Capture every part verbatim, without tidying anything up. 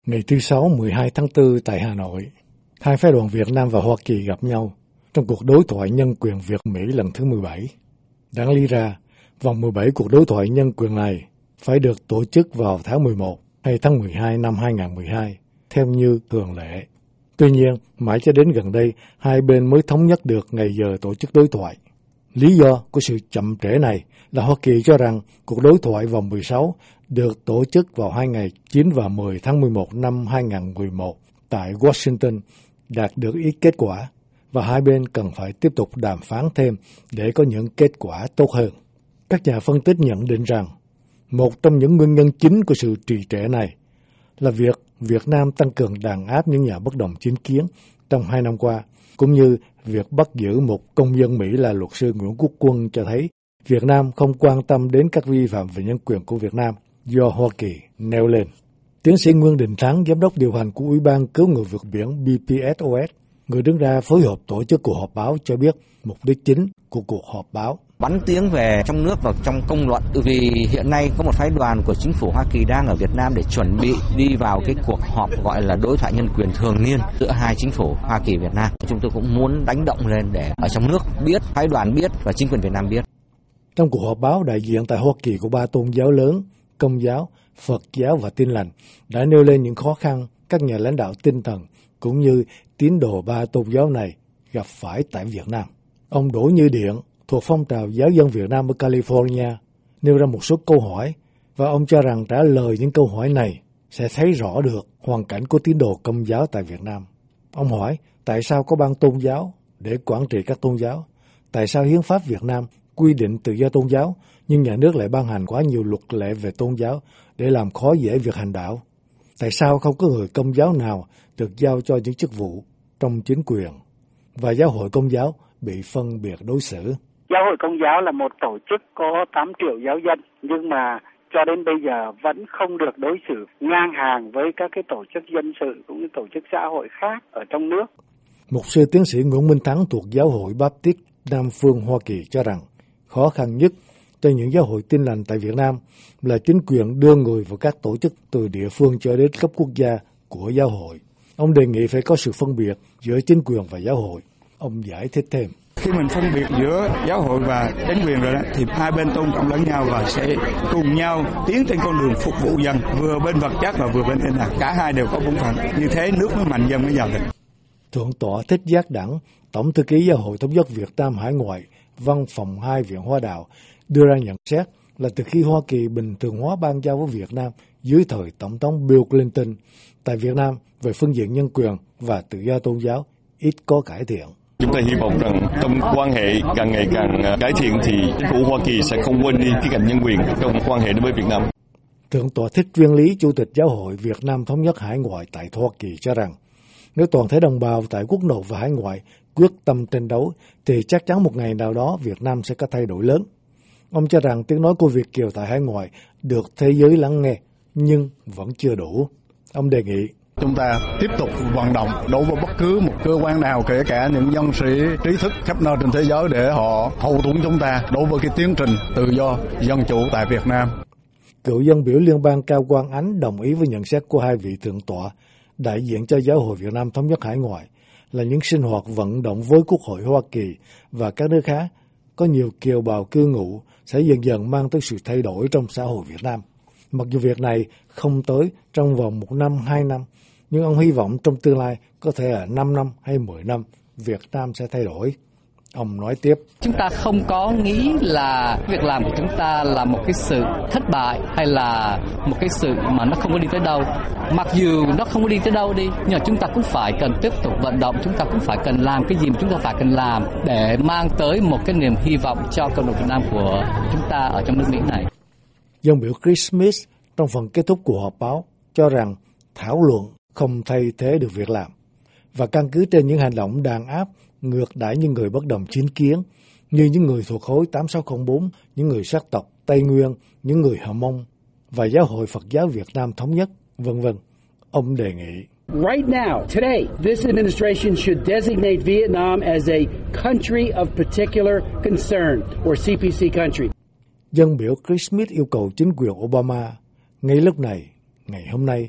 Ngày thứ Sáu mười hai tháng tư tại Hà Nội, hai phái đoàn Việt Nam và Hoa Kỳ gặp nhau trong cuộc đối thoại nhân quyền Việt-Mỹ lần thứ mười bảy. Đáng lý ra, vòng mười bảy cuộc đối thoại nhân quyền này phải được tổ chức vào tháng mười một hay tháng mười hai năm hai nghìn không trăm mười hai, theo như thường lệ. Tuy nhiên, mãi cho đến gần đây, hai bên mới thống nhất được ngày giờ tổ chức đối thoại. Lý do của sự chậm trễ này là Hoa Kỳ cho rằng cuộc đối thoại vòng mười sáu được tổ chức vào hai ngày chín và mười tháng mười một năm hai nghìn không trăm mười một tại Washington đạt được ít kết quả và hai bên cần phải tiếp tục đàm phán thêm để có những kết quả tốt hơn. Các nhà phân tích nhận định rằng một trong những nguyên nhân chính của sự trì trệ này là việc Việt Nam tăng cường đàn áp những nhà bất đồng chính kiến trong hai năm qua, cũng như việc bắt giữ một công dân Mỹ là luật sư Nguyễn Quốc Quân cho thấy Việt Nam không quan tâm đến các vi phạm về nhân quyền của Việt Nam do Hoa Kỳ nêu lên. Tiến sĩ Nguyễn Đình Thắng, giám đốc điều hành của Ủy ban Cứu người vượt biển B P S O S, người đứng ra phối hợp tổ chức cuộc họp báo, cho biết mục đích chính của cuộc họp báo bắn tiếng về trong nước và trong công luận, vì hiện nay có một phái đoàn của chính phủ Hoa Kỳ đang ở Việt Nam để chuẩn bị đi vào cái cuộc họp gọi là đối thoại nhân quyền thường niên giữa hai chính phủ Hoa Kỳ Việt Nam. Chúng tôi cũng muốn đánh động lên để ở trong nước biết, phái đoàn biết và chính quyền Việt Nam biết. Trong cuộc họp báo, đại diện tại Hoa Kỳ của ba tôn giáo lớn, Công giáo, Phật giáo và Tin lành đã nêu lên những khó khăn các nhà lãnh đạo tinh thần cũng như tín đồ ba tôn giáo này gặp phải tại Việt Nam. Ông Đỗ Như Điện thuộc phong trào giáo dân Việt Nam ở California nêu ra một số câu hỏi và ông cho rằng trả lời những câu hỏi này sẽ thấy rõ được hoàn cảnh của tín đồ Công giáo tại Việt Nam. Ông hỏi tại sao có ban tôn giáo để quản trị các tôn giáo, tại sao hiến pháp Việt Nam quy định tự do tôn giáo nhưng nhà nước lại ban hành quá nhiều luật lệ về tôn giáo để làm khó dễ việc hành đạo, tại sao không có người Công giáo nào được giao cho những chức vụ trong chính quyền, và giáo hội Công giáo bị phân biệt đối xử. Giáo hội Công giáo là một tổ chức có tám triệu giáo dân, nhưng mà cho đến bây giờ vẫn không được đối xử ngang hàng với các cái tổ chức dân sự cũng như tổ chức xã hội khác ở trong nước. Mục sư tiến sĩ Nguyễn Minh Thắng thuộc Giáo hội Baptist Nam phương Hoa Kỳ cho rằng khó khăn nhất cho những giáo hội Tin lành tại Việt Nam là chính quyền đưa người vào các tổ chức từ địa phương cho đến cấp quốc gia của giáo hội. Ông đề nghị phải có sự phân biệt giữa chính quyền và giáo hội. Ông giải thích thêm. Khi mình phân biệt giữa giáo hội và chính quyền rồi đó, thì hai bên tôn trọng lẫn nhau và sẽ cùng nhau tiến trên con đường phục vụ dân, vừa bên vật chất và vừa bên tinh thần. Cả hai đều có bổn phận, như thế nước mới mạnh, dân mới giàu được. Thượng tọa Thích Giác Đẳng, Tổng thư ký Giáo hội Thống nhất Việt Nam Hải ngoại, Văn phòng hai Viện Hoa Đạo, đưa ra nhận xét là từ khi Hoa Kỳ bình thường hóa ban giao với Việt Nam dưới thời Tổng thống Bill Clinton, tại Việt Nam về phương diện nhân quyền và tự do tôn giáo ít có cải thiện. Chúng ta hy vọng rằng trong quan hệ càng ngày càng cải thiện thì chính phủ Hoa Kỳ sẽ không quên đi khía cạnh nhân quyền trong quan hệ đối với Việt Nam. Thượng tọa Thích Viên Lý, Chủ tịch Giáo hội Việt Nam Thống nhất Hải ngoại tại Hoa Kỳ cho rằng nếu toàn thể đồng bào tại quốc nội và hải ngoại quyết tâm tranh đấu thì chắc chắn một ngày nào đó Việt Nam sẽ có thay đổi lớn. Ông cho rằng tiếng nói của Việt kiều tại hải ngoại được thế giới lắng nghe nhưng vẫn chưa đủ. Ông đề nghị chúng ta tiếp tục vận động đối với bất cứ một cơ quan nào, kể cả những nhân sĩ trí thức khắp nơi trên thế giới để họ hậu thuẫn chúng ta đối với cái tiến trình tự do dân chủ tại Việt Nam. Cựu dân biểu liên bang Cao Quang Ánh đồng ý với nhận xét của hai vị thượng tọa đại diện cho Giáo hội Việt Nam Thống nhất Hải ngoại là những sinh hoạt vận động với Quốc hội Hoa Kỳ và các nước khác có nhiều kiều bào cư ngụ sẽ dần dần mang tới sự thay đổi trong xã hội Việt Nam. Mặc dù việc này không tới trong vòng một năm, hai năm, nhưng ông hy vọng trong tương lai, có thể là năm năm hay mười năm, Việt Nam sẽ thay đổi. Ông nói tiếp. Chúng ta không có nghĩ là việc làm của chúng ta là một cái sự thất bại hay là một cái sự mà nó không có đi tới đâu. Mặc dù nó không có đi tới đâu đi, nhưng mà chúng ta cũng phải cần tiếp tục vận động, chúng ta cũng phải cần làm cái gì mà chúng ta phải cần làm để mang tới một cái niềm hy vọng cho cộng đồng Việt Nam của chúng ta ở trong nước Mỹ này. Dân biểu Chris Smith trong phần kết thúc cuộc họp báo cho rằng thảo luận không thay thế được việc làm và căn cứ trên những hành động đàn áp ngược đãi những người bất đồng chính kiến như những người thuộc khối tám sáu không bốn, những người sắc tộc Tây Nguyên, những người Hờ Mông và Giáo hội Phật giáo Việt Nam Thống nhất, vân vân. Ông đề nghị Right now, today, this administration should designate Vietnam as a country of particular concern or C P C country. Dân biểu Chris Smith yêu cầu chính quyền Obama ngay lúc này, ngày hôm nay,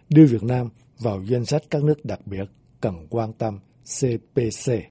đưa Việt Nam vào danh sách các nước đặc biệt cần quan tâm C P C.